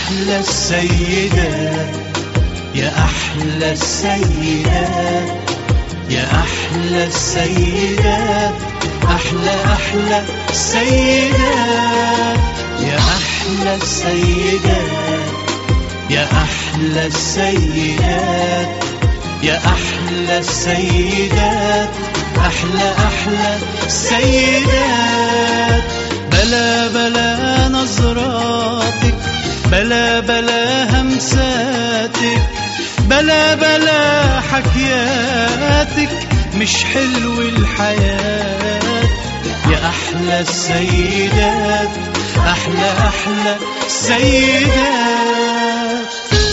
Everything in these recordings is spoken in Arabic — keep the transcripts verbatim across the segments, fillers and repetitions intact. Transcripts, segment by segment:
أحلى السيدات، يا أحلى السيدات، يا أحلى السيدات، أحلى أحلى السيدات، يا أحلى السيدات، يا أحلى السيدات، يا أحلى السيدات، أحلى أحلى السيدات. بلا بلا نظراتك، بلا بلا همساتك، بلا بلا حكياتك، مش حلو الحياة. يا أحلى السيدات، أحلى أحلى السيدات.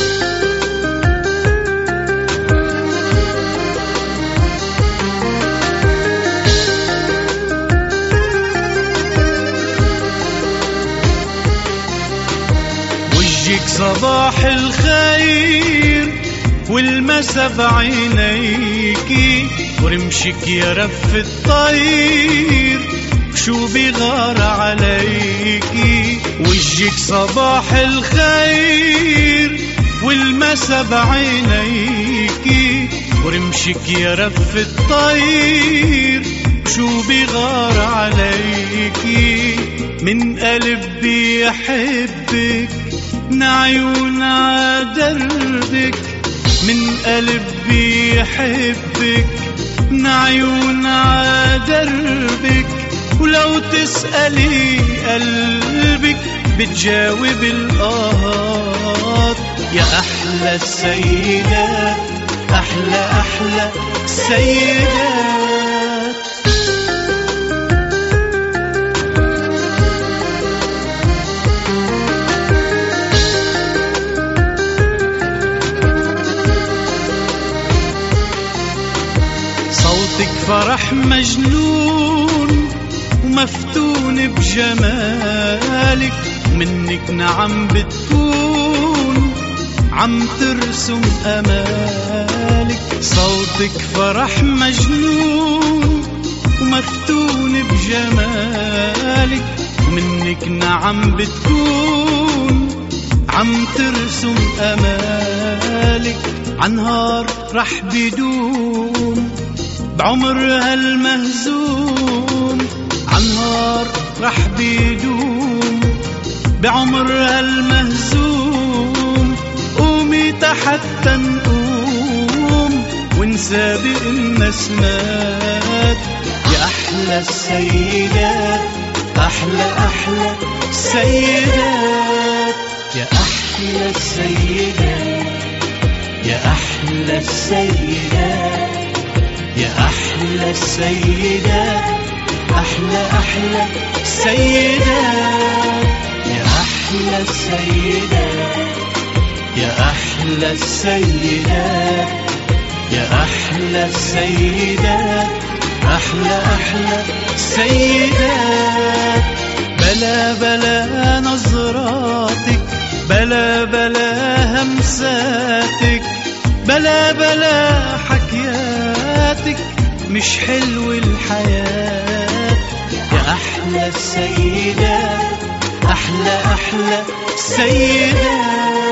وجهك صباح الخير والمسا بعينيكي، ورمشك يا رف الطير شو بيغار عليكي. وجهك صباح الخير والمسا بعينيكي، ورمشك يا رف الطير شو بيغار عليكي. من قلبي يحبك، من عيون عدربك، من قلبي يحبك، من عيون عدربك. ولو تسألي قلبك بتجاوب الآهات. يا أحلى السيدات، أحلى أحلى السيدات. صوتك فرح مجنون ومفتون بجمالك، منك نعم بتكون عم ترسم أمالك. صوتك فرح مجنون ومفتون بجمالك، منك نعم بتكون عم ترسم أمالك. عنهار رح بدوم بعمر هالمهزوم، عنهار رح بيدوم بعمر هالمهزوم. قومي تحت نقوم ونسابق النسمات. يا أحلى السيدات، أحلى أحلى السيدات. يا أحلى السيدات، يا أحلى السيدات، يا أحلى السيدات، أحلى أحلى السيدات. يا أحلى السيدات، يا أحلى السيدات، يا أحلى السيدات، أحلى أحلى السيدات. بلا بلا نظراتك، بلا بلا همساتك، بلا بلا حكياتك، مش حلو الحياة. يا أحلى السيدات، أحلى أحلى السيدات.